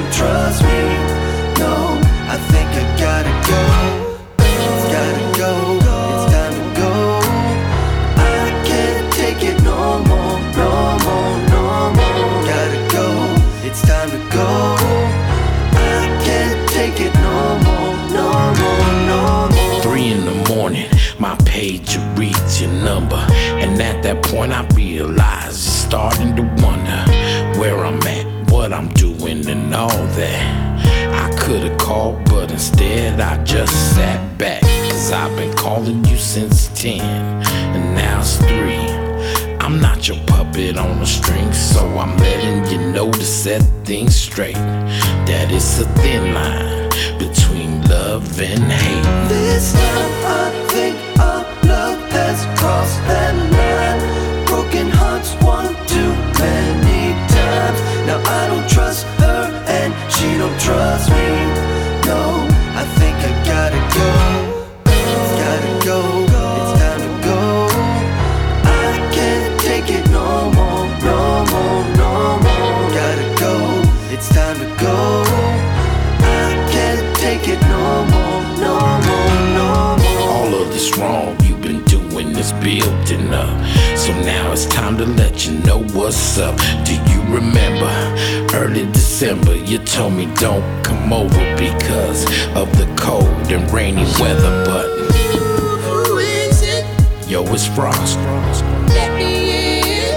don't trust me. No, I think I gotta go. Gotta go, it's time to go. I can't take it no more, no more, no more. Gotta go, it's time to go. I can't take it no more, no more, no more. 3 in the morning, my pager reads your number, and at that point I realize you're starting to wonder where I'm at, what I'm doing and all that. I could've called, but instead I just sat back, 'cause I've been calling you since 10, and now it's 3. I'm not your puppet on a string, so I'm letting you know to set things straight, that it's a thin line between love and hate. This time I think our love has crossed that line. Broken hearts one too many times. Now I don't trust her and she don't trust me. No, I think I gotta go. Gotta go, it's time to go. I can't take it no more, no more, no more. Gotta go, it's time to go. I can't take it no more, no more, no more. All of this wrong you've been doing is building up, so now it's time to let you know what's up. Do you remember early December you told me don't come over because of the cold and rainy weather? But who is it? yo, it's Frost. Let me in.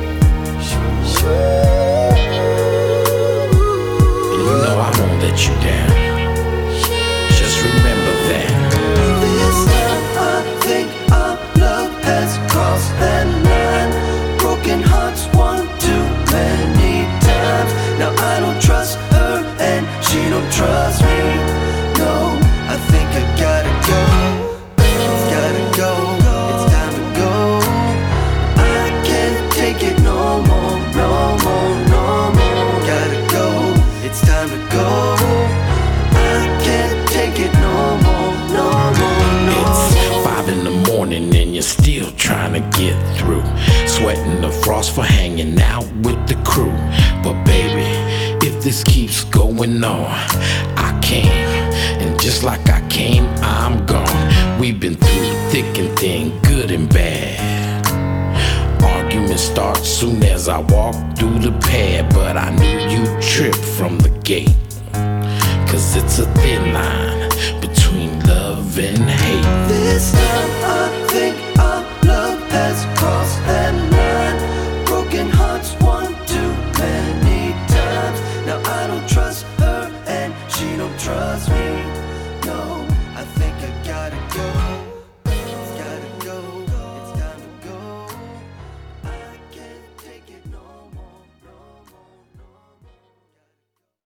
And you know I won't let you down. Just remember that. This time I think our love has crossed that line. Broken hearts one too many times. Now I don't trust her and she don't trust me. No, I think I gotta go. Gotta go, it's time to go. I can't take it no more, no more, no more. Gotta go, it's time to go. I can't take it no more, no more, no more. It's 5 in the morning and you're still trying to get through, sweating the frost for hanging out with the crew. But baby, if this keeps going on, I came, and just like I came, I'm gone. We've been through thick and thin, good and bad. Arguments start soon as I walk through the pad, but I knew you'd trip from the gate, 'cause it's a thin line between love and hate. This time I think our love has crossed that line. Broken hearts one too many times. Now I don't trust her and she don't trust me.